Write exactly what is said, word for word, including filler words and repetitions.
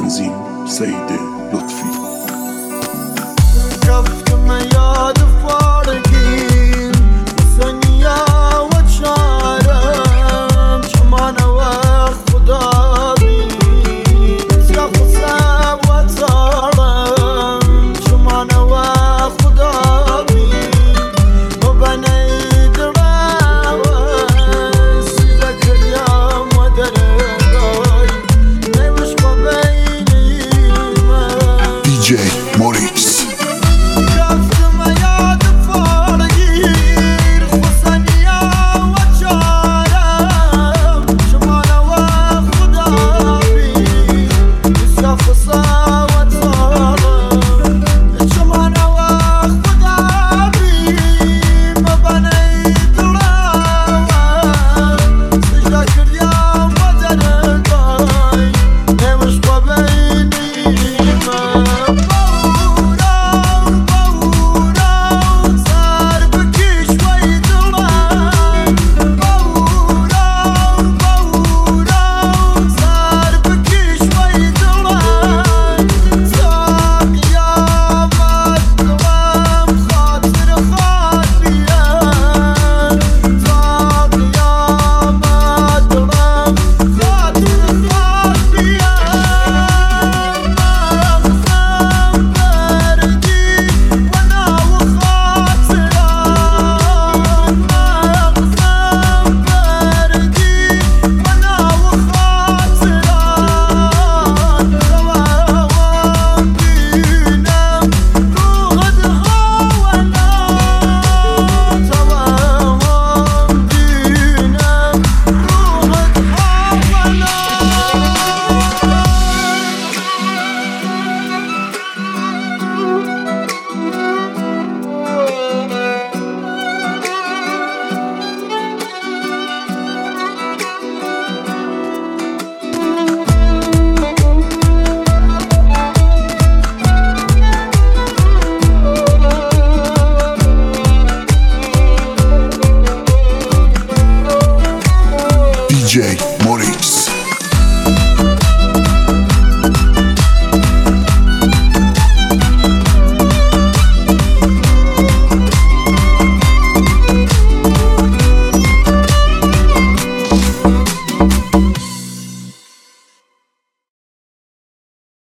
تنظیم سید لطفی. رفتم یاد فارقین ثانیه و چارم چمان و خدا بی سیاه و سب و تارم چمان و خدا بی و بنی درم سیزه کریم و درگای نیوش با بینیم دی جی موریس. دی جی